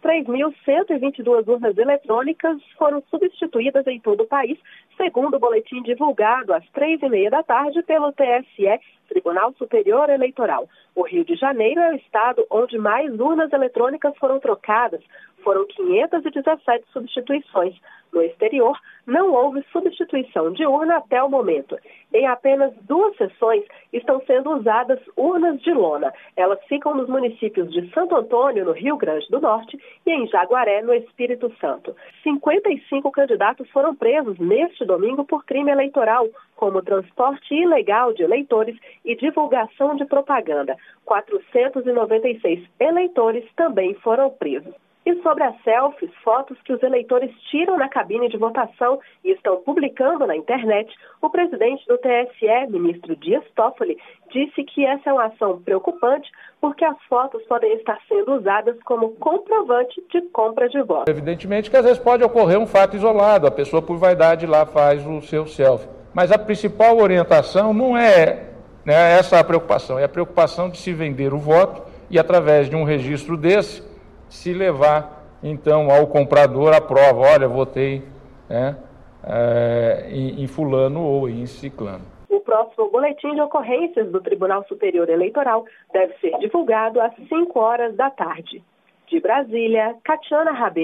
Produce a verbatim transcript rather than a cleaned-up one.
três mil cento e vinte e duas urnas eletrônicas foram substituídas em todo o país, segundo o boletim divulgado às três e meia da tarde pelo T S E, Tribunal Superior Eleitoral. O Rio de Janeiro é o estado onde mais urnas eletrônicas foram trocadas. Foram quinhentas e dezessete substituições. No exterior, não houve substituição de urna até o momento. Em apenas duas sessões estão sendo usadas urnas de lona. Elas ficam nos municípios de Santo Antônio, no Rio Grande do Norte, e em Jaguaré, no Espírito Santo. cinquenta e cinco candidatos foram presos neste domingo por crime eleitoral, como transporte ilegal de eleitores e divulgação de propaganda. quatrocentos e noventa e seis eleitores também foram presos. E sobre as selfies, fotos que os eleitores tiram na cabine de votação e estão publicando na internet, o presidente do T S E, ministro Dias Toffoli, disse que essa é uma ação preocupante porque as fotos podem estar sendo usadas como comprovante de compra de voto. Evidentemente que às vezes pode ocorrer um fato isolado, a pessoa por vaidade lá faz o seu selfie. Mas a principal orientação não é, né, essa a preocupação, é a preocupação de se vender o voto e através de um registro desse, se levar, então, ao comprador a prova, olha, votei né, é, em, em fulano ou em ciclano. O próximo boletim de ocorrências do Tribunal Superior Eleitoral deve ser divulgado às cinco horas da tarde. De Brasília, Catiana Rabelo.